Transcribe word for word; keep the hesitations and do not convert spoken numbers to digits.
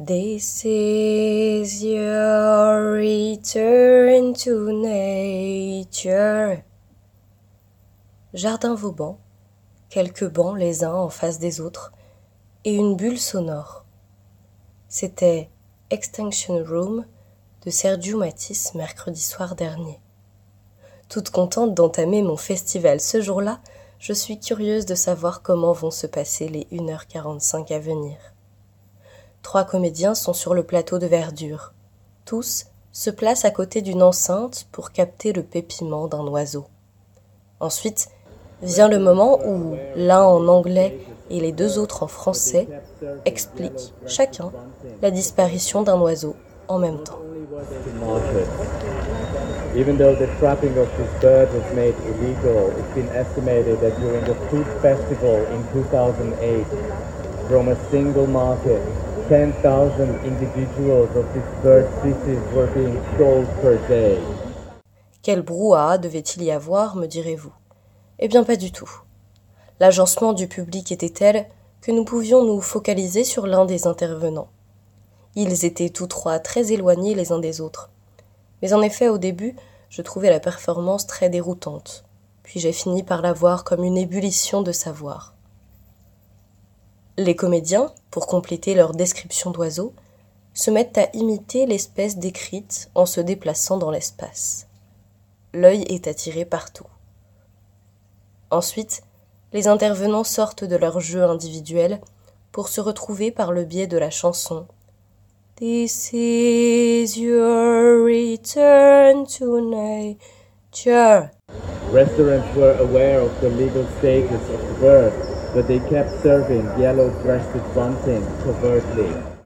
This is your return to nature. Jardin Vauban, quelques bancs les uns en face des autres, et une bulle sonore. C'était Extinction Room de Sergiu Matisse mercredi soir dernier. Toute contente d'entamer mon festival ce jour-là, je suis curieuse de savoir comment vont se passer les une heure quarante-cinq à venir. Trois comédiens sont sur le plateau de verdure. Tous se placent à côté d'une enceinte pour capter le pépiment d'un oiseau. Ensuite, vient le moment où l'un en anglais et les deux autres en français expliquent chacun la disparition d'un oiseau en même temps. Even though the trapping of this bird was made illegal, it's been estimated that during the food festival in two thousand eight, from a single market, ten thousand individuals of this bird species were being sold per day. Quel brouhaha devait-il y avoir, me direz-vous ? Eh bien pas du tout. L'agencement du public était tel que nous pouvions nous focaliser sur l'un des intervenants. Ils étaient tous trois très éloignés les uns des autres. Mais en effet, au début, je trouvais la performance très déroutante. Puis j'ai fini par la voir comme une ébullition de savoir. Les comédiens, pour compléter leur description d'oiseaux, se mettent à imiter l'espèce décrite en se déplaçant dans l'espace. L'œil est attiré partout. Ensuite, les intervenants sortent de leur jeu individuel pour se retrouver par le biais de la chanson « This is your return to nature ». Restaurants were aware of the legal status of the bird, but they kept serving yellow-breasted bunting covertly.